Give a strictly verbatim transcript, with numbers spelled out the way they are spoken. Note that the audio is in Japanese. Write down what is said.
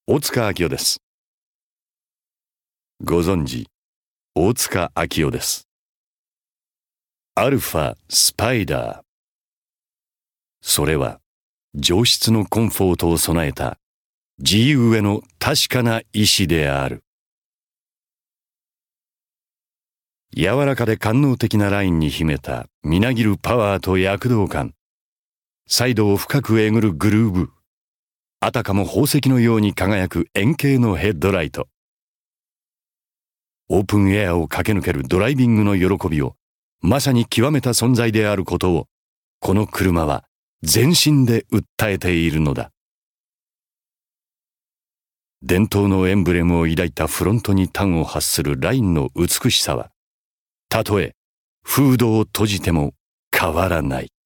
大塚明夫です。ご存知、大塚明夫です。アルファスパイダー。それは上質のコンフォートを備えた G 上の確かな意志である。柔らかで官能的なラインに秘めたみなぎるパワーと躍動感。サイドを深くえぐるグルーヴ。あたかも宝石のように輝く円形のヘッドライト。オープンエアを駆け抜けるドライビングの喜びをまさに極めた存在であることを、この車は全身で訴えているのだ。伝統のエンブレムを抱いたフロントに端を発するラインの美しさは、たとえフードを閉じても変わらない。